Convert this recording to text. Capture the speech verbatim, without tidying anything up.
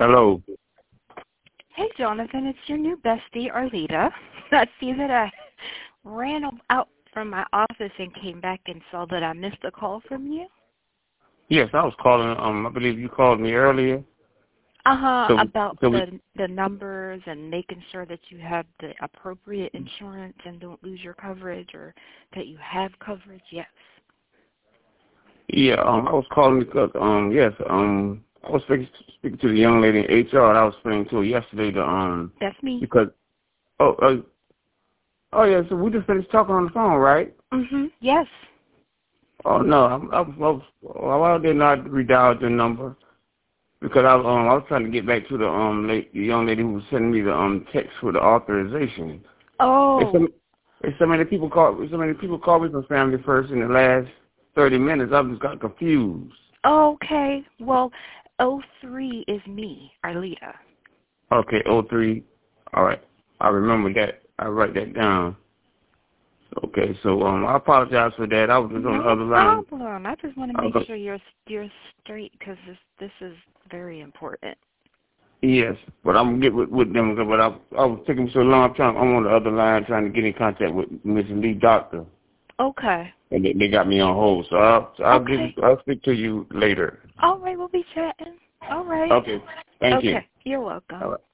Hello. Hey, Jonathan, it's your new bestie, Arlita. I see that I ran out from my office and came back and saw that I missed a call from you. Yes, I was calling. Um, I believe you called me earlier. Uh-huh, So, about so the we, the numbers and making sure that you have the appropriate insurance and don't lose your coverage, or that you have coverage. Yes. yeah, um, I was calling because, um, yes, um, I was speaking, speaking to the young lady in H R. And I was explaining to her yesterday the, um, That's me. because, oh, uh, oh yeah, so we just finished talking on the phone, right? Mhm. Yes. Oh no, I, I, I was, well, I did not redial the number because I, um, I was trying to get back to the, um, late, the young lady who was sending me the, um, text for the authorization. It's Oh. so, it's so many people call, so many people call me from Family First in the last thirty minutes. I just got confused. Okay. Well, oh three is me, Arlita. Okay, oh three. All right. I remember that. I write that down. Okay, so um, I apologize for that. I was just on the No other line. problem. I just want to I make was, sure you're you're straight because this this is very important. yes, but I'm gonna get with, with them. But I, I was taking so long. I'm trying. I'm on the other line trying to get in contact with Miss Lee Doctor, Okay. and they, they got me on hold. So I'll I'll give Okay. I'll speak to you later. All right. We'll be chatting. All right. Okay. Thank you. Okay. You're welcome. All right.